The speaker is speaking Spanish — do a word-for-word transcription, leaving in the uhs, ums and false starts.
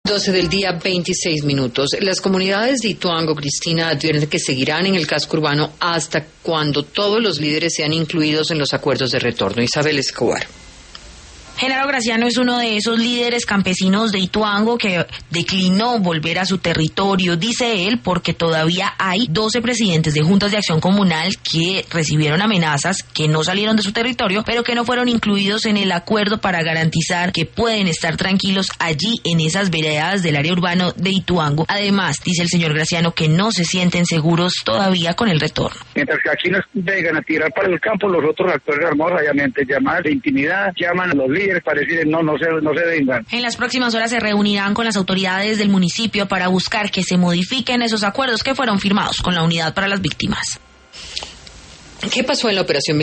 doce del día, veintiséis minutos. Las comunidades de Ituango, Cristina, advierten que seguirán en el casco urbano hasta cuando todos los líderes sean incluidos en los acuerdos de retorno. Isabel Escobar. Genaro Graciano es uno de esos líderes campesinos de Ituango que declinó volver a su territorio, dice él, porque todavía hay doce presidentes de juntas de acción comunal que recibieron amenazas, que no salieron de su territorio, pero que no fueron incluidos en el acuerdo para garantizar que pueden estar tranquilos allí en esas veredas del área urbano de Ituango. Además, dice el señor Graciano que no se sienten seguros todavía con el retorno. Mientras que aquí nos vengan a tirar para el campo, los otros actores armados obviamente llaman de intimidad, llaman a los líderes para decir no, no se, no se vengan. En las próximas horas se reunirán con las autoridades del municipio para buscar que se modifiquen esos acuerdos que fueron firmados con la Unidad para las Víctimas. ¿Qué pasó en la operación